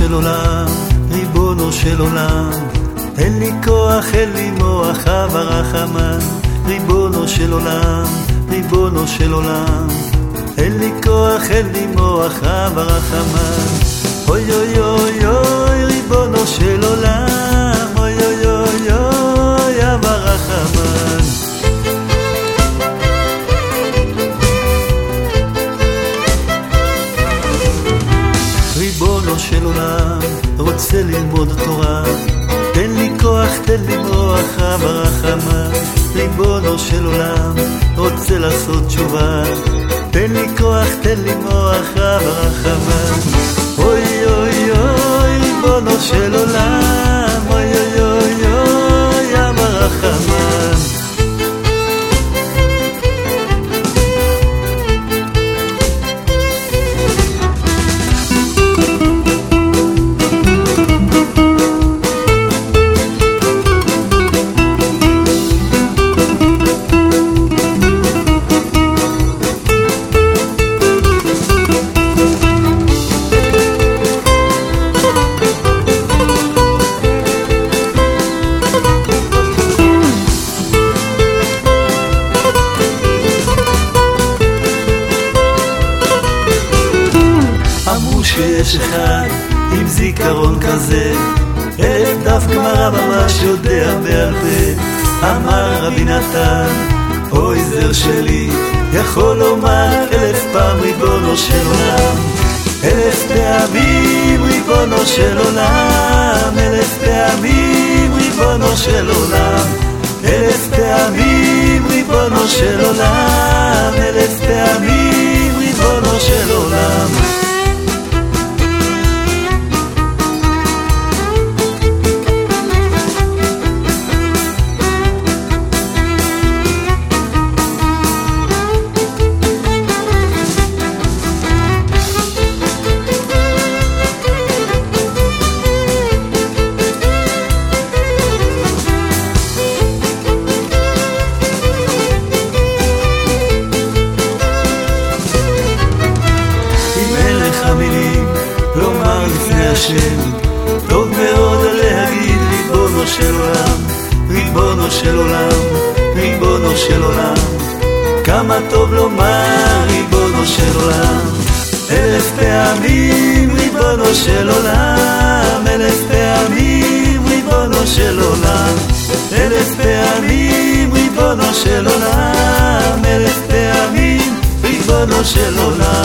של עולם, ריבונו של עולם, אין לי כוח, אין לי מוח, אב הרחמן. ריבונו של עולם, ריבונו של עולם, אין לי כוח, אין לי מוח, אב הרחמן. אוי אוי אוי אוי, ריבונו של עולם, אוי אוי אוי אוי, אב הרחמן. ריבונו של עולם, רוצה ללמוד תורה, תן לי כוח, תן לי מוח, אב הרחמן. ריבונו של עולם, רוצה לעשות תשובה, תן לי כוח, תן לי מוח, אב הרחמן. אוי אוי אוי, ריבונו של עולם, אוי אוי אוי אוי, אב הרחמן. שיש אחד עם זיכרון כזה, 1000 דף גמרא ממש יודע בעל פה. אמר רבי נתן, אוי זר שלי, יכול לומר 1000 פעם ריבונו של עולם, 1000 פעמים ריבונו של עולם, 1000 פעמים ריבונו של עולם, 1000 פעמים ריבונו של עולם, 1000 פעמים ריבונו של עולם. לומר לפני השם, טוב מאוד להגיד ריבונו של עולם, ריבונו של עולם, ריבונו של עולם. כמה טוב לומר ריבונו של עולם, 1000 פעמים ריבונו של עולם, 1000 פעמים ריבונו של עולם, 1000 פעמים ריבונו של עולם, 1000 פעמים ריבונו של עולם.